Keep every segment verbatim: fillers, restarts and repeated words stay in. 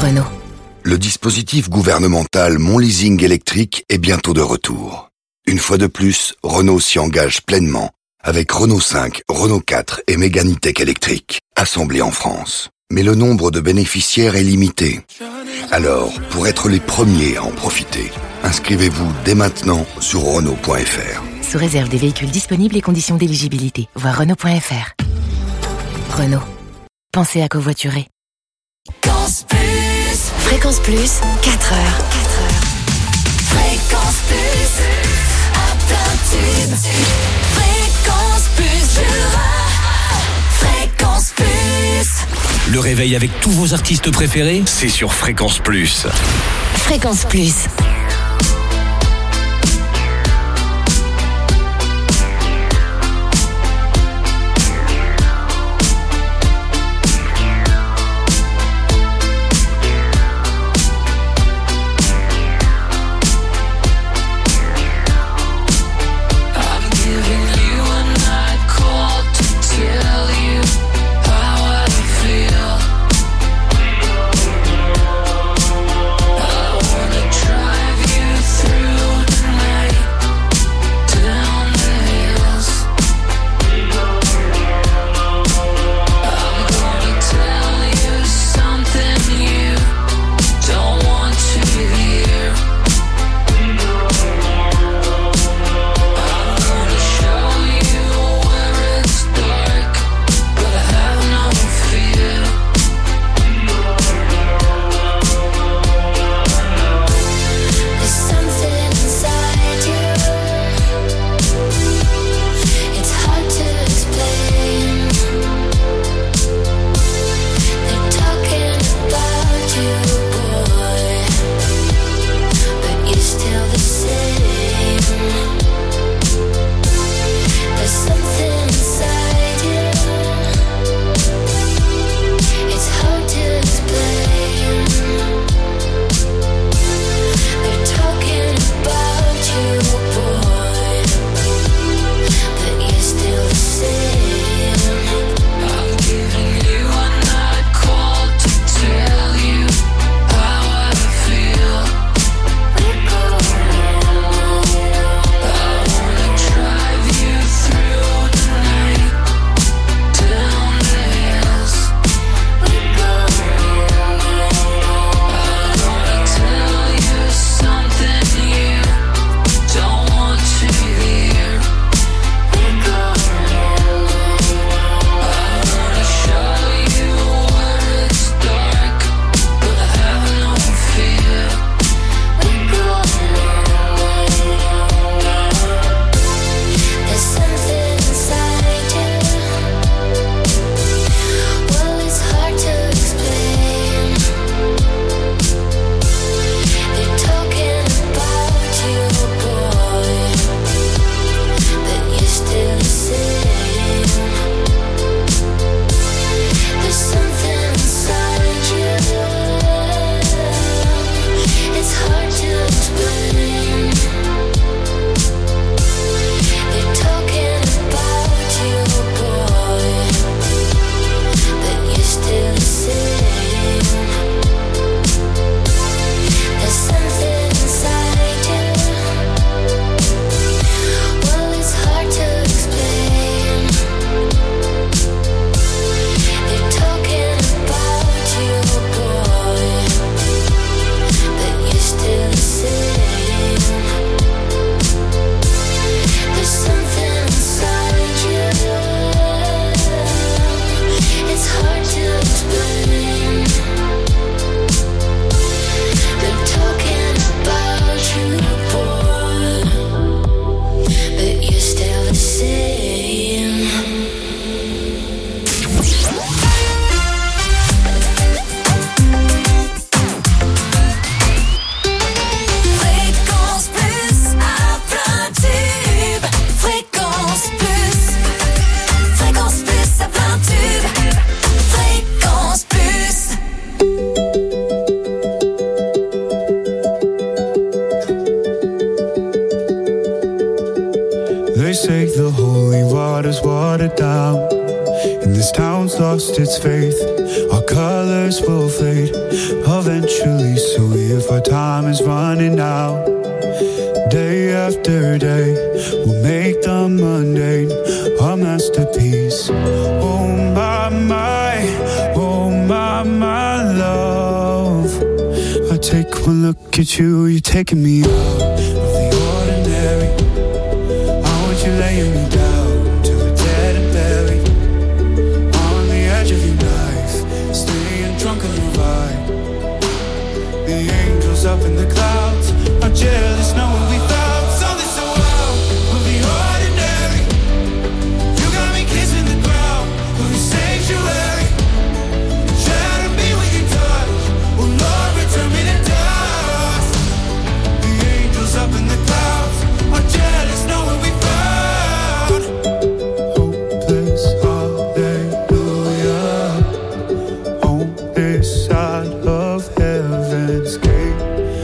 Renault. Le dispositif gouvernemental Mon Leasing électrique est bientôt de retour. Une fois de plus, Renault s'y engage pleinement avec Renault cinq, Renault quatre et Mégane E-Tech électrique, assemblés en France. Mais le nombre de bénéficiaires est limité. Alors, pour être les premiers à en profiter, inscrivez-vous dès maintenant sur Renault point F R. Sous réserve des véhicules disponibles et conditions d'éligibilité. Voir Renault point F R. Renault. Pensez à covoiturer. Fréquence Plus. Fréquence Plus, quatre heures. quatre heures. Fréquence Plus. À plein tube. Fréquence Plus Jura. Fréquence Plus. Le réveil avec tous vos artistes préférés, c'est sur Fréquence Plus. Fréquence Plus. Try for time is running out. Day after day, we'll make the mundane a masterpiece. Oh my, my, oh my, my love. I take one look at you, you're taking me out of the ordinary. I want you laying me down till we're dead and buried. On the edge of your knife, staying drunk on your vibe. The angels up in the clouds are jealous knowing we found something so out of the ordinary. You got me kissing the ground of the sanctuary. Shatter me with your touch, oh Lord, return me to dust. The angels up in the clouds are jealous knowing we found hopeless hallelujah on this side of heaven's gate.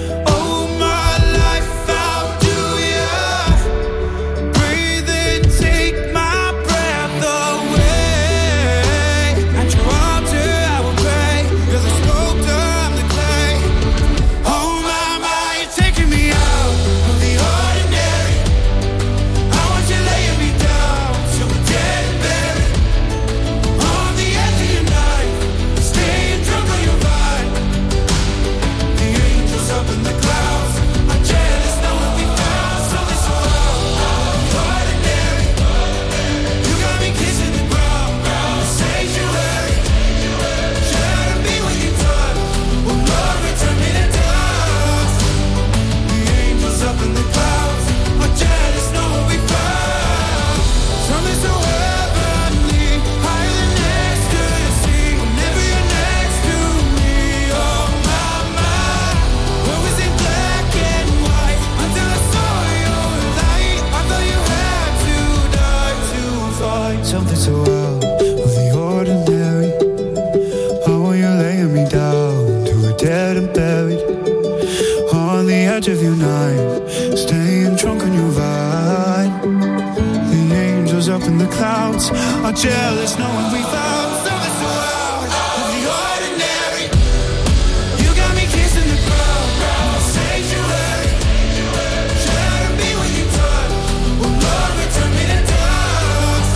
Something so out of the ordinary. How are you laying me down to a dead and buried? On the edge of your knife, staying drunk on your vine. The angels up in the clouds are jealous knowing we found something so out of the ordinary. You got me kissing the ground of the sanctuary. Shatter me when you touch, oh Lord, return me to dust.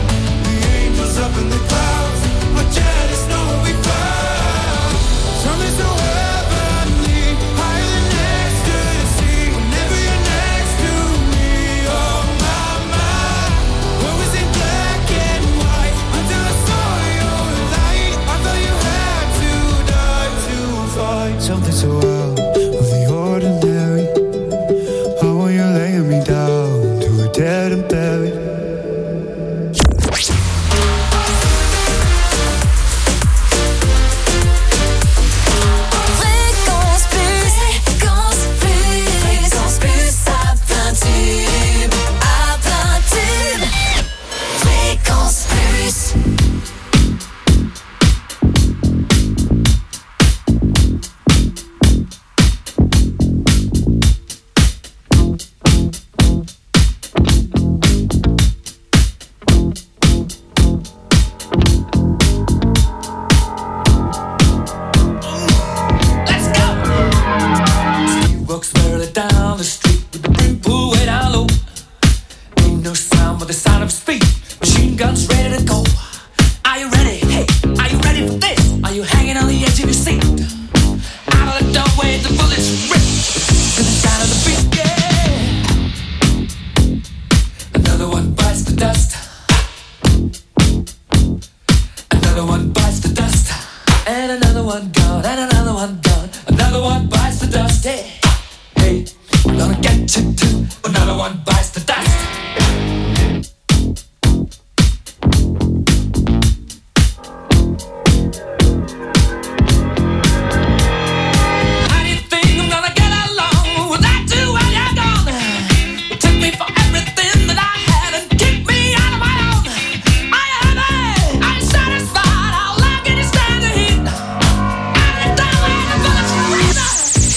Up in the clouds, are jealous knowing we found something so heavenly, higher than ecstasy. Whenever you're next to me, oh my, my. What was in black and white until I saw your light? I thought you had to die to fight something so out of the ordinary. How are you laying me down to a dead and buried?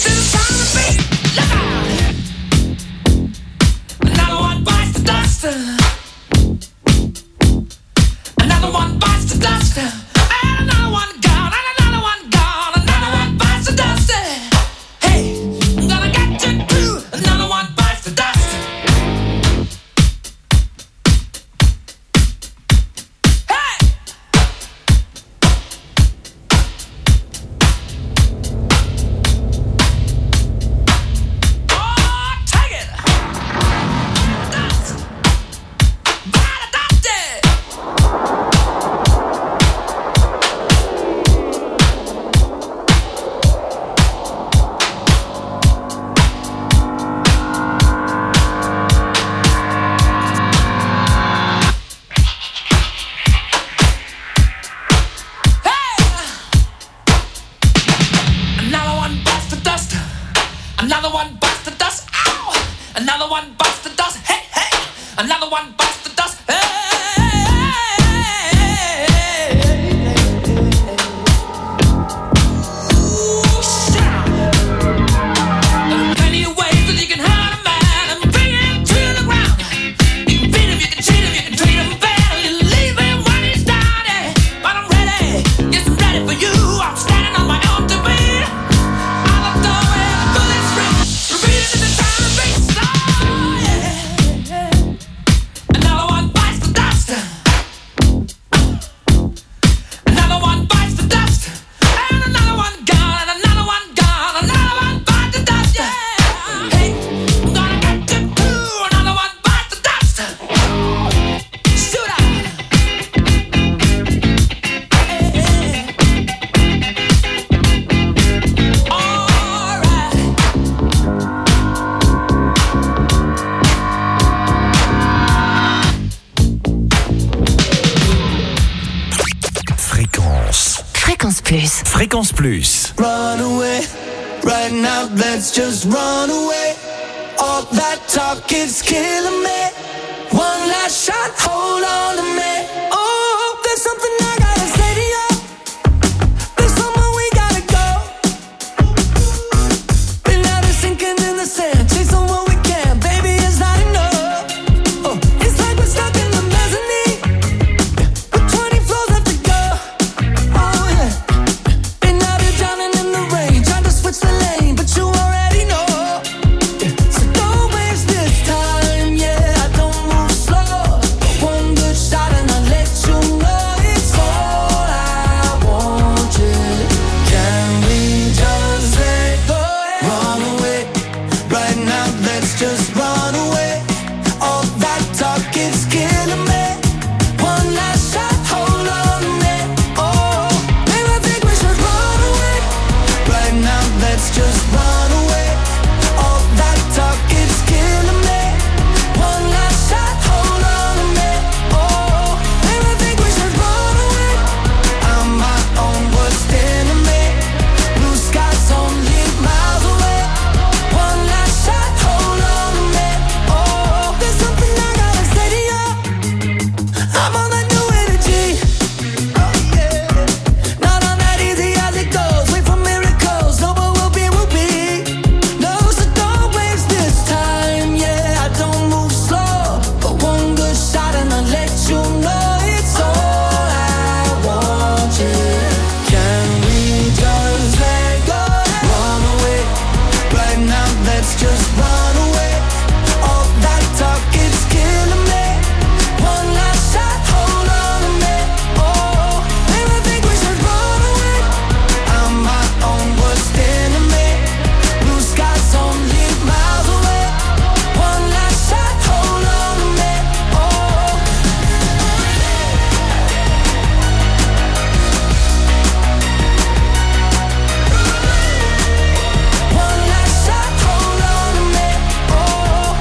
Dust. one bites the dust. Ow! Another one bites the dust. Hey, hey! Another one bites the dust. Hey! Plus. Fréquence Plus. Run away, right now let's just run away. All that talk is killing me. One last shot, hold on to me. Oh, there's something I gotta say to you. There's somewhere we gotta go. Been out of sinking in the sand, chasing what we can, baby, it's not enough. Oh, it's like we're stuck in the mezzanine with twenty floors left to go. Oh yeah. Switch the lane, but you already know. So don't waste this time, yeah. I don't move slow. One good shot and I'll let you know it's all I want, yeah. Can we just let go? Run away, right now let's just run away. All that talk is killing me. One last shot, hold on to me. Oh, maybe I think we should run away. Right now let's just run away. All that talk is killing me. One last shot, hold on to me. Oh, maybe I think we should run away. I'm my own worst enemy. Blue skies only miles away. One last shot, hold on to me. Oh, there's something I gotta say to you. I'm on that new energy. Oh yeah, not on that easy as it goes. Wait for miracles. No, but we'll be, we'll be. No, so don't waste this time. Yeah, I don't move slow, but one good shot and I'll let you know it's all I want. Yeah, can we just let go? Run away, right now. Let's just run away. All that talk is killing me. One last shot, hold on to me. Oh, maybe I think we should run away. I'm my own worst enemy. Blue skies only miles away. One last shot, hold on to me. Oh, one last shot, hold on to me. Oh,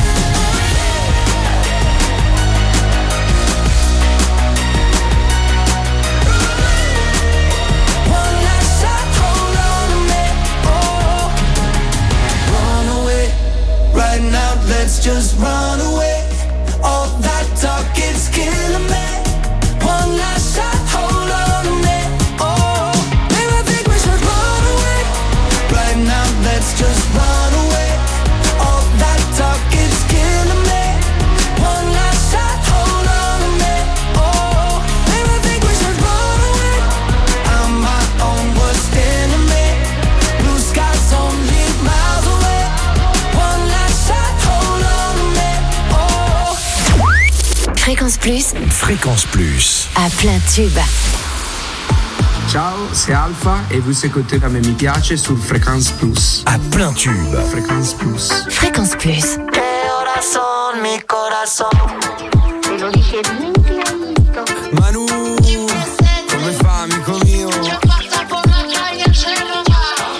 one last shot, hold on to me. Oh, run away, right now let's just run away. All that talk is killing me. One last shot, hold on to me. Oh, maybe I think we should run away. Right now let's just run away. All that talk is killing me. One last shot, hold on to me. Oh, maybe I think we should run away. I'm my own worst enemy. Blue skies only miles away. One last shot, hold on to me. Oh. Fréquence Plus Fréquence Plus. à plein tube. Ciao, c'est Alpha et vous écoutez la Mi Piace sur Fréquence Plus. À plein tube. Fréquence Plus. Fréquence Plus. Que horas son, mi corazón? Te lo dije bien clarito. Manu, come fa amico mio? Passa por la calle, se lo va. Mi piace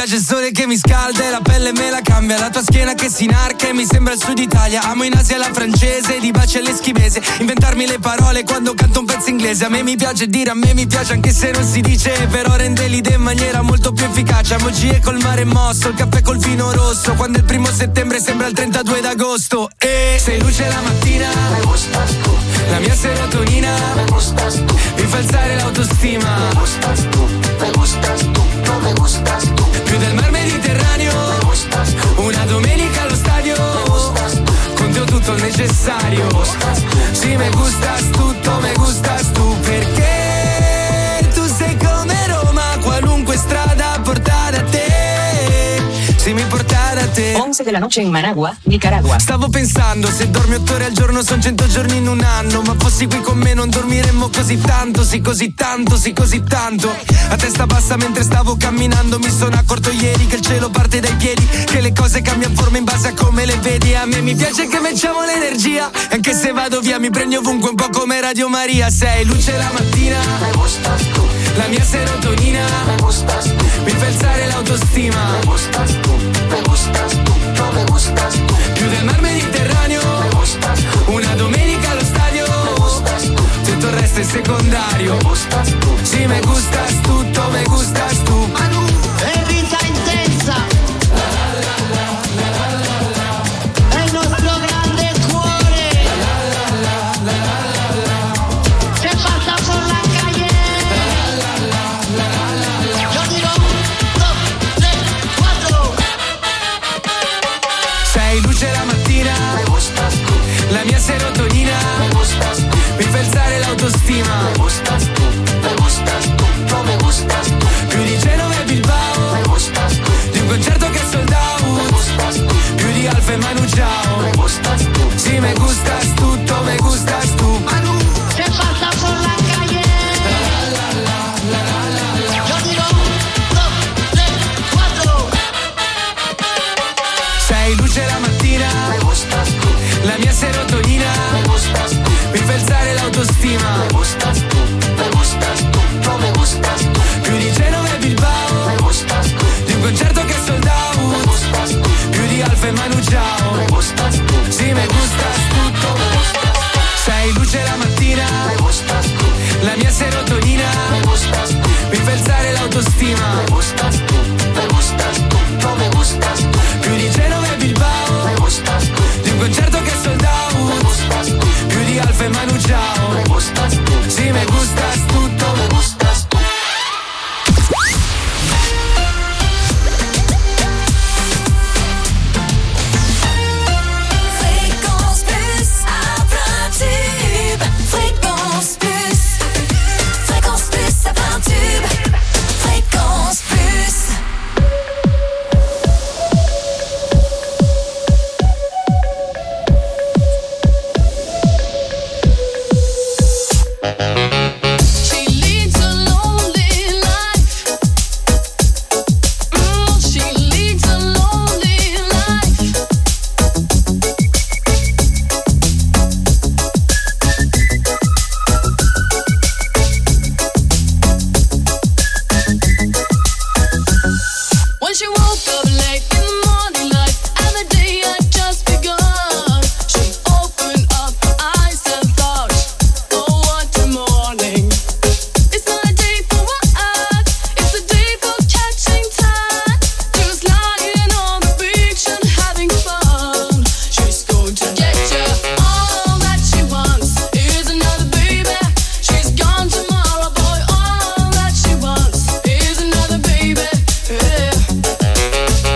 piace il sole che mi scalda e la pelle me la cambia. La tua schiena che si inarca e mi sembra il sud Italia. Amo in Asia la francese, di baci all'eschimese. Inventarmi le parole quando canto un pezzo inglese. A me mi piace dire, a me mi piace anche se non si dice, però rende l'idea in maniera molto più efficace. Emoji col mare mosso, il caffè col vino rosso, quando il primo settembre sembra il trentadue d'agosto. E sei luce la mattina, me gustas tu. La mia serotonina, me gustas tu. Mi fa alzare l'autostima, me gustas tu, me gustas tu, no me gustas tu. Più del mar Mediterraneo, me gustas tu. Una domenica allo stadio, me gustas tu. Con te ho tutto il necessario, me gustas tu. Sì, me gustas tutto, me gustas tu. Perché tu sei come Roma, qualunque strada porta da te. Se mi porta da te. once de la noche in Managua, Nicaragua. Stavo pensando, se dormi otto ore al giorno son cento giorni in un anno. Ma fossi qui con me non dormiremmo così tanto. Sì, così tanto, sì, così tanto. A testa bassa mentre stavo camminando mi sono accorto ieri che il cielo parte dai piedi, che le cose cambiano forma in base a come le vedi. A me mi piace che mettiamo l'energia, anche se vado via mi prendi ovunque, un po' come Radio Maria. Sei luce la mattina, me gustas tu. La mia serotonina, me gustas tu. Mi fa alzare l'autostima, me gustas tu, me gustas tu, no me gustas tu. Più del mar Mediterraneo, me gustas tu. Una domenica allo stadio, me gustas tu. Tutto il resto è secondario, me gustas tu. Sì, me gustas tutto, me gustas tu. Manu è vita intensa, è il nostro grande cuore, se passa por la calle. Yo digo dos, tres, cuatro. Sei luce la mattina, me gustas tu. La mia serotonina, me gustas tu. Mi fa alzare l'autostima, me gustas tu, me gustas tu, no me gustas tu. Più di Genova e Bilbao, me gustas tu. Di un concerto che è sold out, me gustas tu. Più di Alfa e Manu Chao, me gustas tu. Sì, me gustas tutto, me gustas tu. Manu Se passa por la calle. Yo digo dos, tres, cuatro. sei luce la mattina, me gustas tu. La mia serotonina, me gustas tu. Mi fa alzare l'autostima, me gustas tu, me gustas tu, no me gustas tu. Più di Genova e Bilbao, me gustas tu. Di un concerto che è sold out, me gustas tu. Più di Alfa e Manu Chao, me gustas tu. Sì, me gustas tutto, me gustas tu. Sei luce la mattina, me gustas tu. La mia serotonina, me gustas tu. Mi fa alzare l'autostima, me gustas tu, me gustas tu, no me gustas tu. Più di Genova e Bilbao, me gustas tu. Di un concerto che è sold out, me gustas tu. Più di Alfa e Manu Chao, me gustas tu. Sì, me gustas tutto, me gustas tu. Fréquence Plus à plein tube. Fréquence Plus. Fréquence Plus à plein tube. Fréquence Plus. She leads a lonely life. Mm, she leads a lonely life. When she woke up late in the morning light and the day had just begun, she opened up her eyes and thought, oh, what a morning. It's not a day for work, it's a day for catching time. Just lying on the beach and having fun. She's going to get you. All that she wants is another baby. She's gone tomorrow, boy. All that she wants is another baby. Yeah.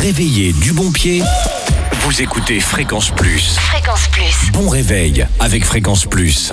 réveillé du bon pied, vous écoutez Fréquence Plus. Fréquence Plus. Bon réveil avec Fréquence Plus.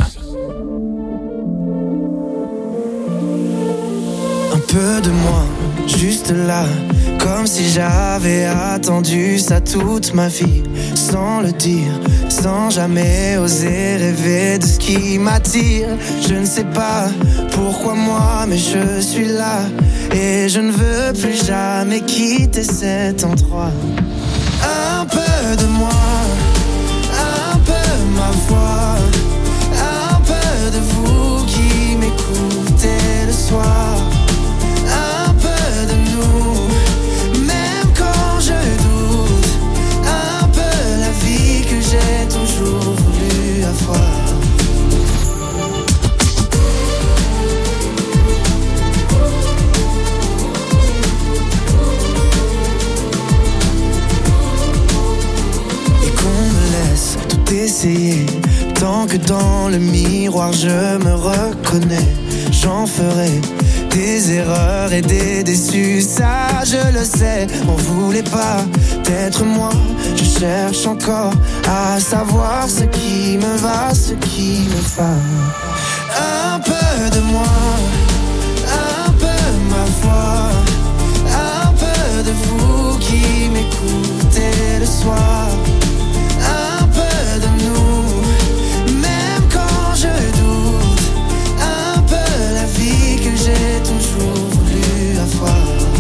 Un peu de moi, juste là, comme si j'avais attendu ça toute ma vie, sans le dire, sans jamais oser rêver de ce qui m'attire. Je ne sais pas pourquoi moi, mais je suis là, et je ne veux plus jamais quitter cet endroit. Un peu de moi, un peu ma voix, un peu de vous qui m'écoutez le soir. Un peu de nous, même quand je doute, un peu la vie que j'ai toujours voulu avoir. Et qu'on me laisse tout essayer, tant que dans le miroir je me reconnais, j'en ferai des erreurs et des déçus, ça je le sais. On voulait pas d'être moi, je cherche encore à savoir ce qui me va, ce qui me va. Un peu de moi, un peu ma voix, un peu de vous qui m'écoutez le soir. Un peu de nous, même quand je doute, un peu la vie que j'ai toujours voulu avoir.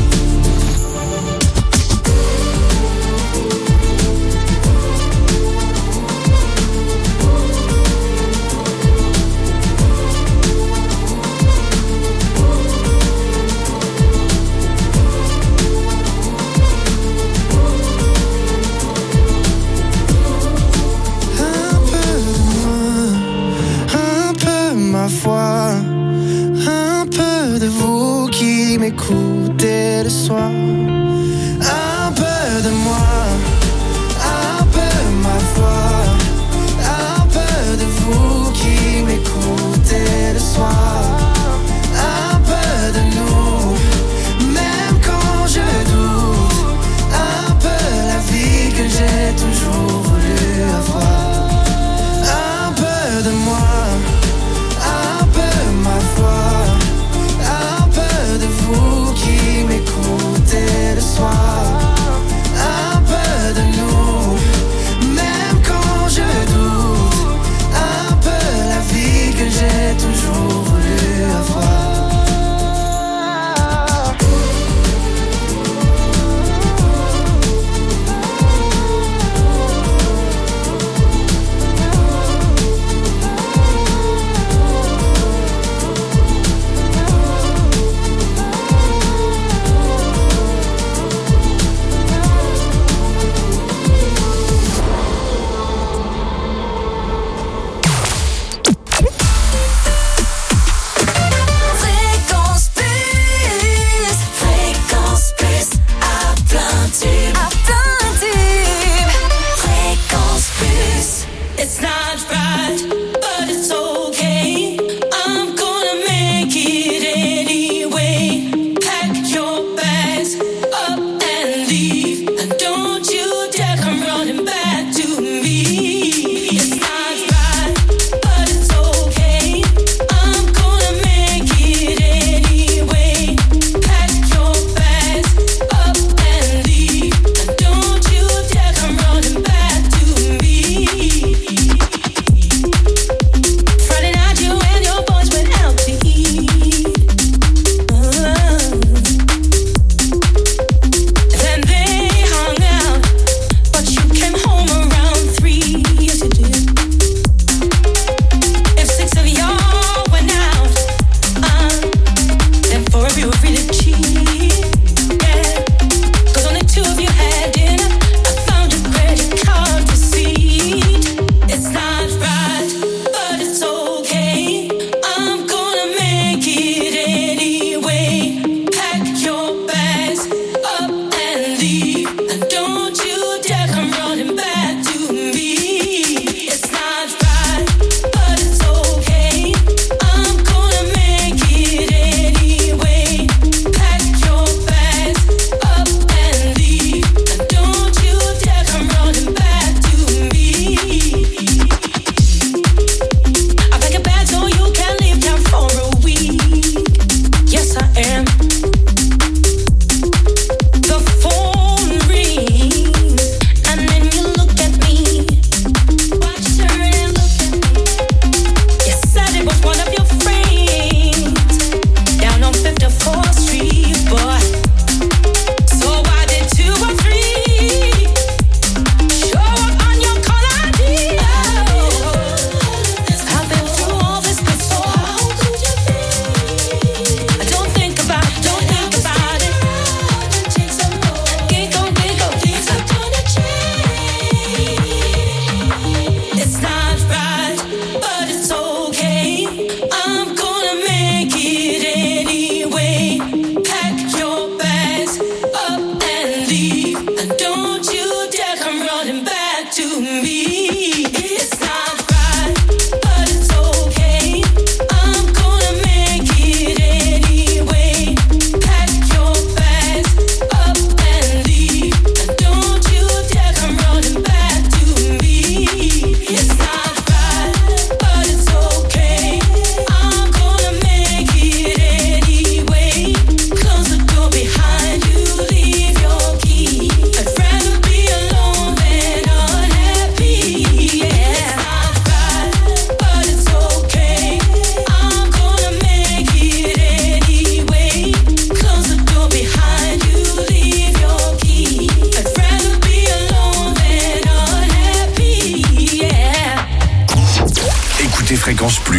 Ma foi, un peu de vous qui m'écoutez le soir, un peu de moi, un peu ma foi, un peu de vous qui m'écoutez le soir, un peu de nous, même quand je doute, un peu la vie que j'ai toujours voulu avoir. Un peu de moi, un peu ma foi, un peu de vous qui m'écoutez le soir, un peu de nous, même quand je doute, un peu la vie que j'ai toujours voulu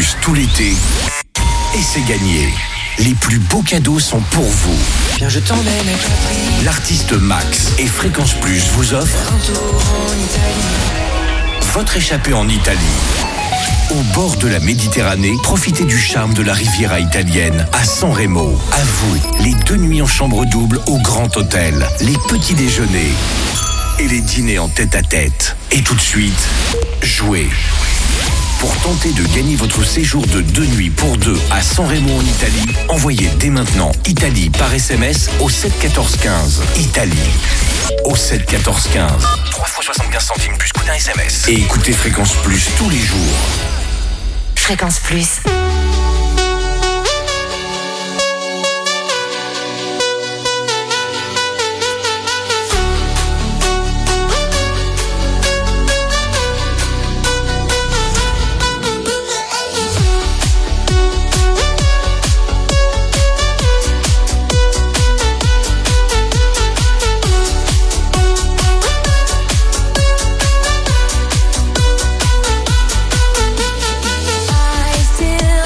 Plus tout l'été. Et c'est gagné. Les plus beaux cadeaux sont pour vous. Bien, je t'emmène à Capri. L'artiste Max et Fréquence Plus vous offrent Un tour en Italie. votre échappée en Italie. Au bord de la Méditerranée, profitez du charme de la Riviera italienne à San Remo. À vous, les deux nuits en chambre double au Grand Hôtel, les petits déjeuners et les dîners en tête-à-tête. Et tout de suite, jouez. Pour tenter de gagner votre séjour de deux nuits pour deux à San Remo en Italie, envoyez dès maintenant Italie par S M S au sept quatorze quinze. Italie au sept quatorze quinze. trois fois soixante-quinze centimes plus coût d'un S M S. Et écoutez Fréquence Plus tous les jours. Fréquence Plus. I still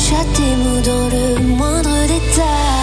touche à tes mots dans le moindre détail.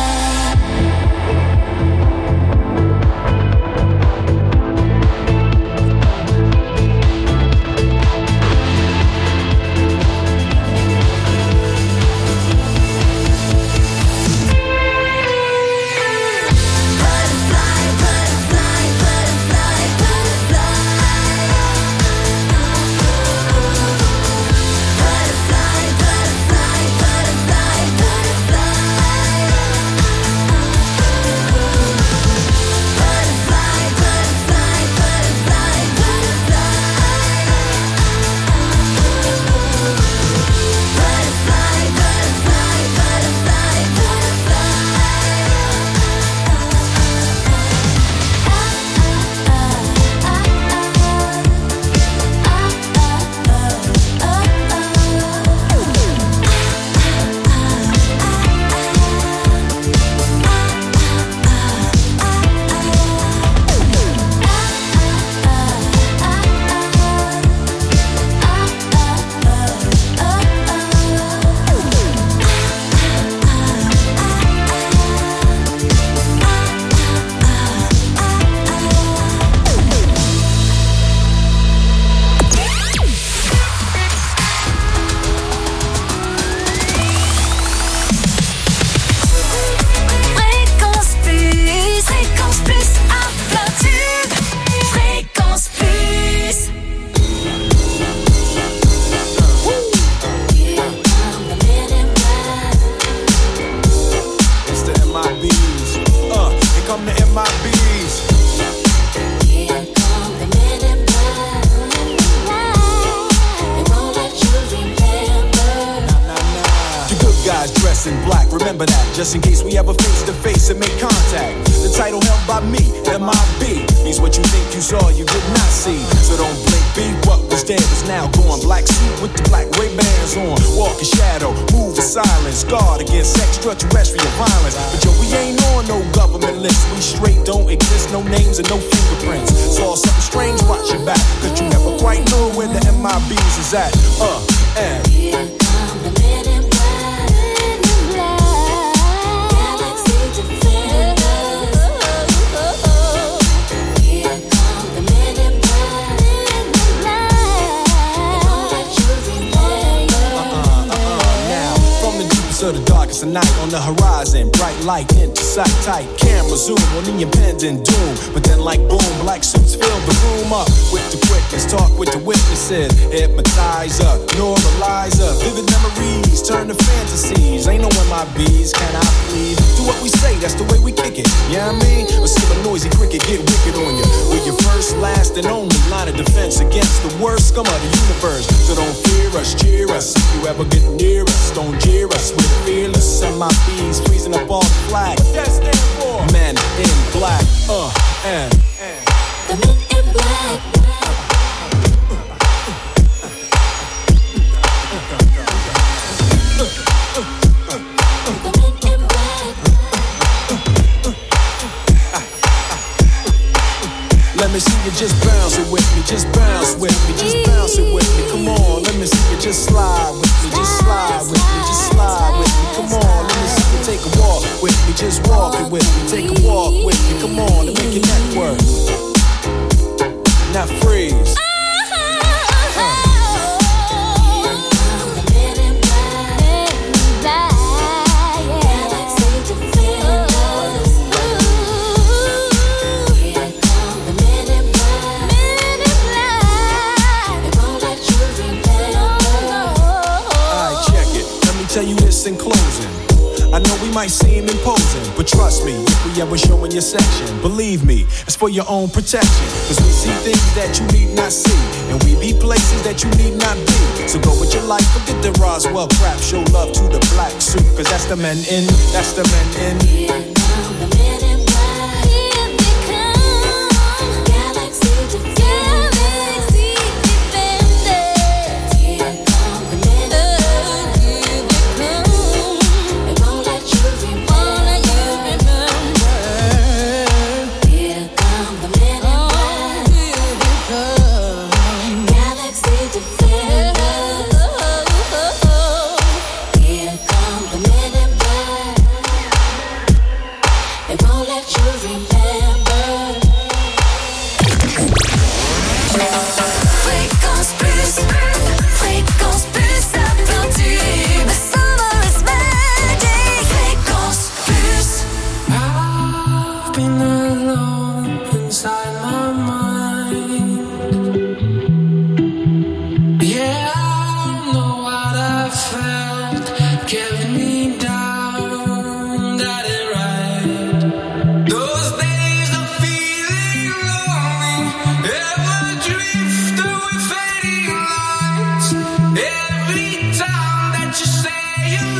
Remember that, just in case we ever face to face and make contact. The title held by me, M I B, means what you think you saw, you did not see. So don't blink, be what was dead is now gone. Black suit with the black Ray-Bans on. Walk in shadow, move in silence. Guard against extraterrestrial violence. But yo, we ain't on no government list. We straight don't exist, no names and no fingerprints. Saw something strange, watch your back, cause you never quite know where the M I Bs is at. Uh, and here come the men in of the darkest of night on the horizon, bright light into sight tight. Camera zoom on the impending doom, but then like boom, black suits fill the room up with the quickness. Talk with the witnesses, hypnotizer, normalizer, vivid memories turn to fantasies. Ain't no M I Bs, can I please? Do what we say, that's the way we kick it. Yeah, you know I mean, let's see a noisy cricket get wicked on you. We're your first, last, and only line of defense against the worst scum of the universe. So don't fear us, cheer us. If you ever get near us, don't jeer us. We're fearless, M I Bs freezing up all the flag. What that stand for? Men in black, uh, and, and. The men in black. Let me see you just bounce it with me, just bounce with me, just bounce it with me. Come on, let me see you just slide with me, just slide with me, just slide with me. Come on, let me see you take a walk with me, just walk it with me, take a walk with me. Come on, and make your neck work. Now freeze. Tell you this in closing, I know we might seem imposing, but trust me, if we ever show in your section, believe me, it's for your own protection. Cause we see things that you need not see, and we be places that you need not be. So go with your life, forget the Roswell crap, show love to the black suit, cause that's the men in, that's the men in. Here come the men in black, here they come, galaxy defenders, galaxy defenders. Here come the men in black. Here come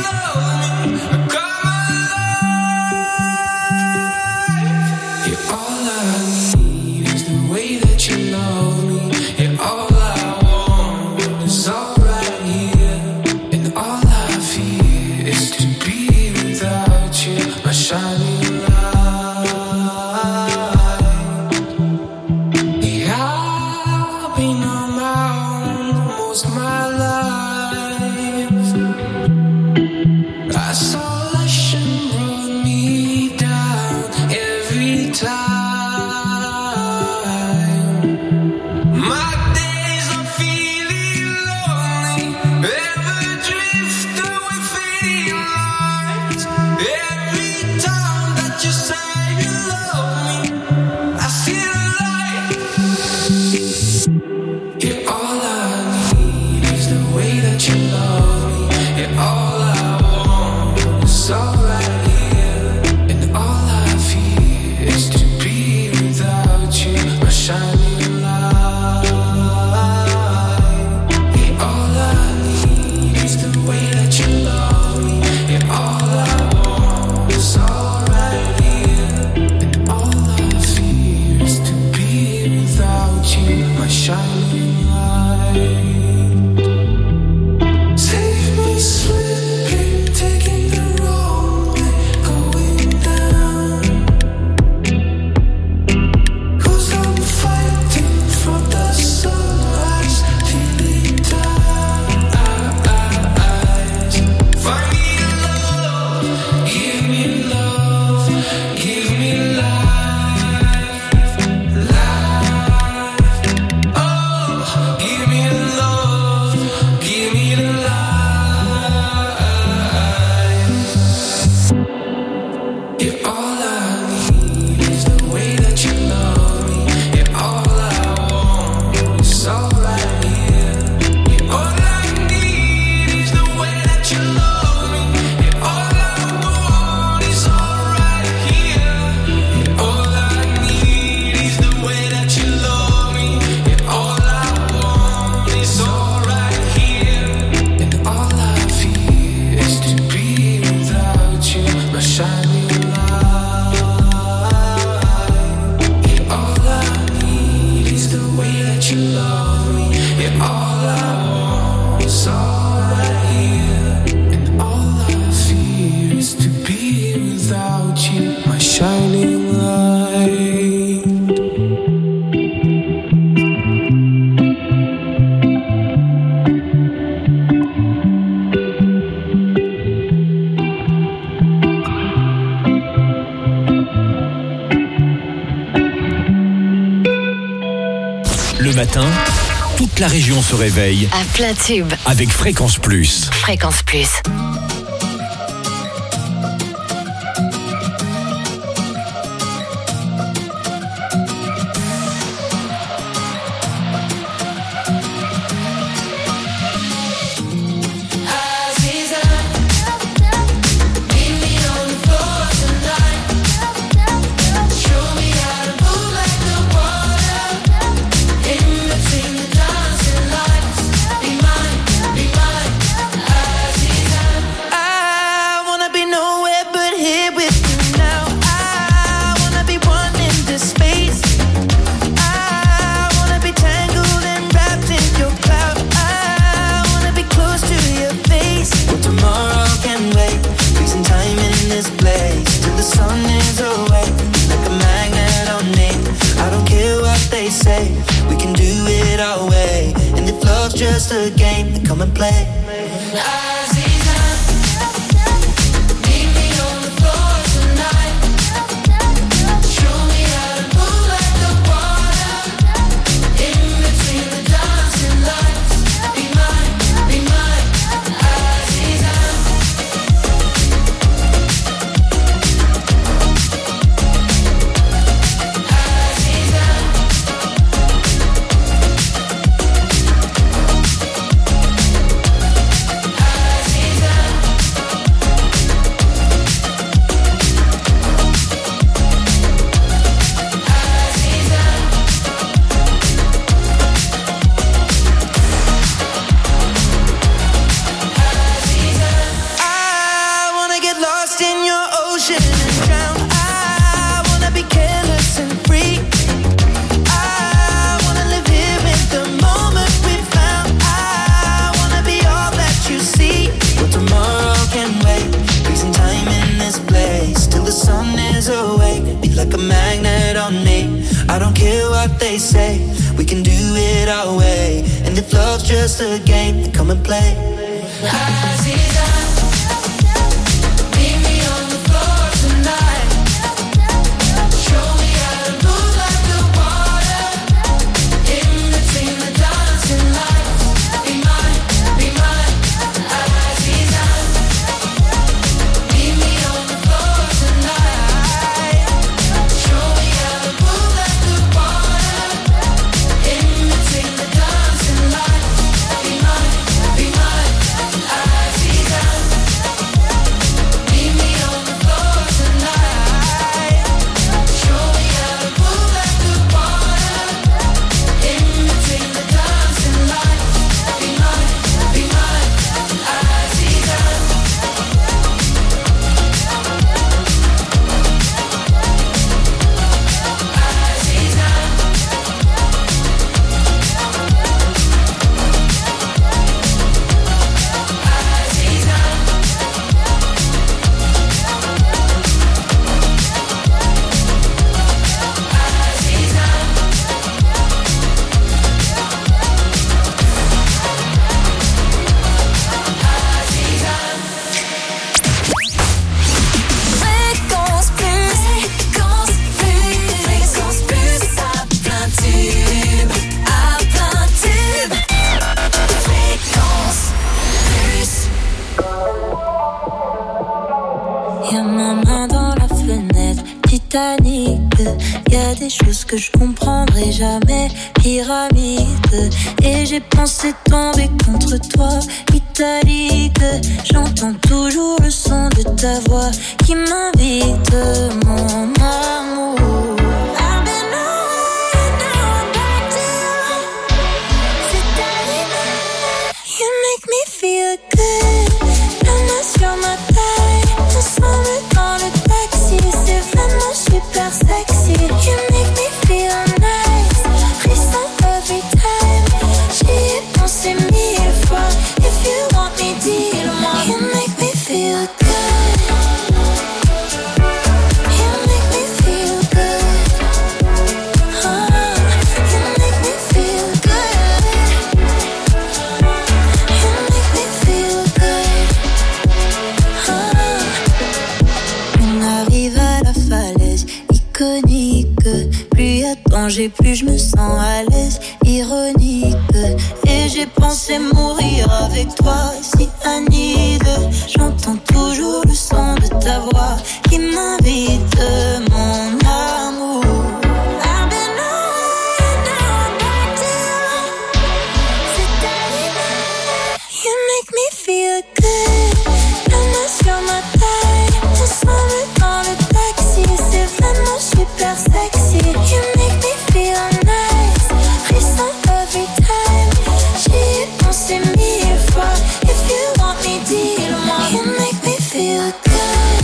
Toute la région se réveille à plein tube avec Fréquence Plus. Fréquence Plus. Just a game, then come and play. what they say. We can do it our way. And if love's just a game, then come and play. Aziza, meet me on the floor tonight. Show me how to move like the water. In between the dancing lights. Be mine, be mine, Aziza. Meet me on the floor tonight. Show me how to move like the water. In between the dancing lights. Be mine, be mine, Aziza. Meet me on the floor tonight. Show me how to move like the water. In between the dancing lights. Be mine, be mine, Aziza. Fréquence plus, fréquence plus, fréquence plus, à plein tube, à plein tube. Fréquence plus. Y'a ma main dans la fenêtre, Titanic. Y'a des choses que je comprendrai jamais, pyramide. Et j'ai pensé tomber contre toi, italique. J'entends toujours le son de ta voix qui m'invite, mon amour. I've been away, now I'm back to you. C'est arrivé. You make me feel good. La main sur ma taille, ensemble dans le taxi. C'est vraiment super sexy. You make me feel nice. Frisson every time. J'y ai pensé mille fois. If you want me, dis-le-moi. You make me feel good. You make me feel good. Oh, you make me feel good. You make me feel good. Oh. On arrive à la falaise iconique. Plus y a de danger, plus je me sens à l'aise. Ironique. Et j'ai pensé mourir avec toi, cyanide. J'entends toujours le son de ta voix qui m'invite, mon amour. I've been away, now I'm back to you. C'est arrivé. You make me feel good. La main sur ma taille, ensemble dans le taxi. C'est vraiment super sexy. You make me feel nice. Frisson every time. J'y ai pensé mille fois. If you want me, dis-le-moi. You make me feel good.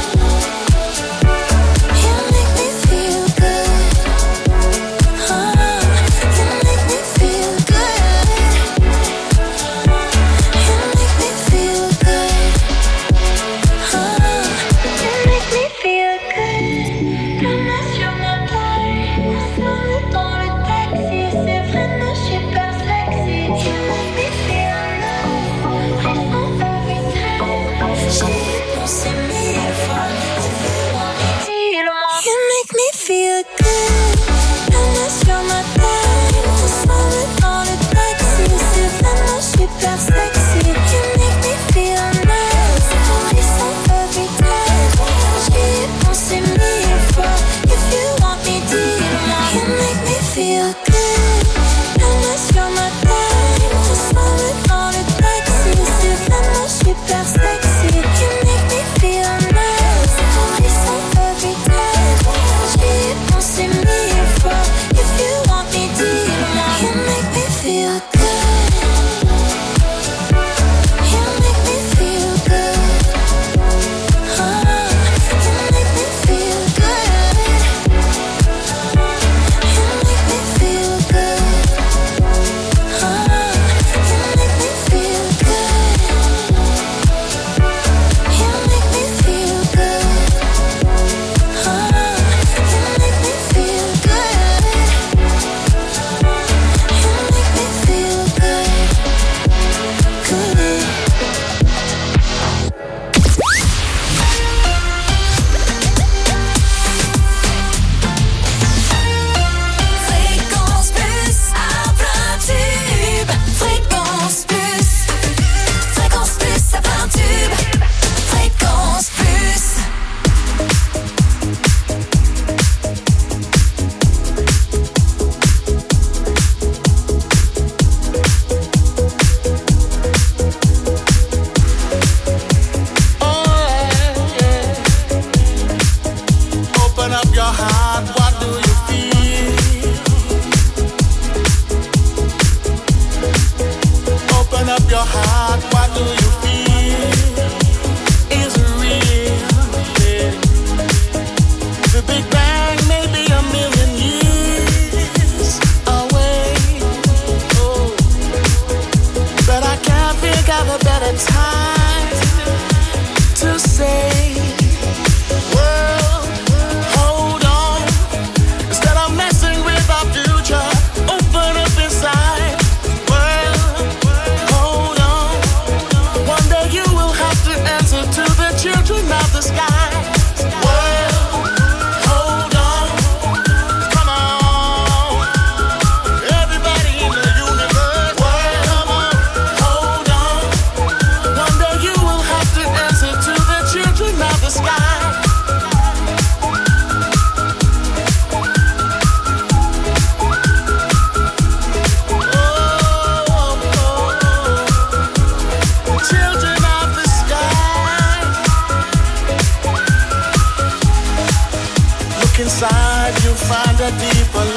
You make me feel good. Oh, you make me feel good. You make me feel time to say, world, hold on. Instead of messing with our future, open up inside. World, hold on. One day you will have to answer to the children of the sky. World, hold on. Come on. Everybody in the universe. World, come on. Hold on. One day you will have to answer to the children of the sky. Children of the sky. Look inside, you'll find a deeper